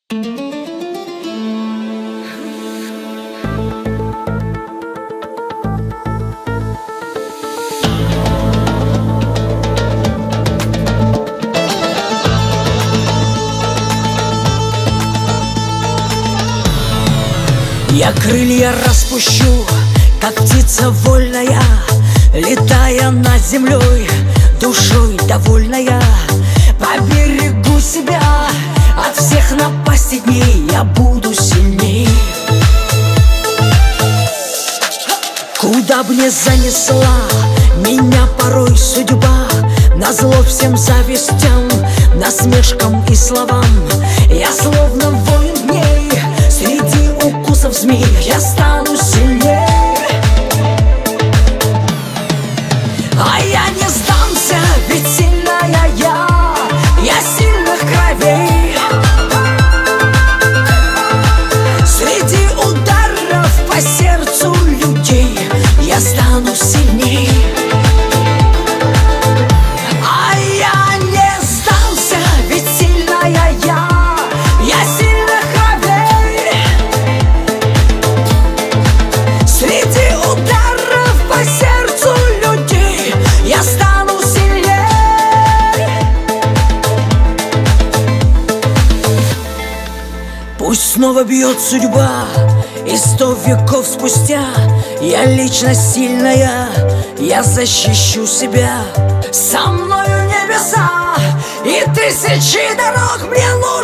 Я крылья распущу, как птица вольная, летая над землей, душой довольная. Поберегу себя от всех напастей дней, я буду сильней. Куда б ни занесла меня порой судьба, назло всем завистям, насмешкам и словам, я словно воин дней, среди укусов змей я стану сильней. А я не сдамся, ведь сильная я сильных кровей. Среди ударов по сердцу людей я стану сильней. А я не сдамся, ведь сильная я сильных кровей. Среди ударов по сердцу людей я стану сильней. Пусть снова бьет судьба, и 100 веков спустя я личность сильная, я защищу себя. Со мною небеса и 1000 дорог мне нужно.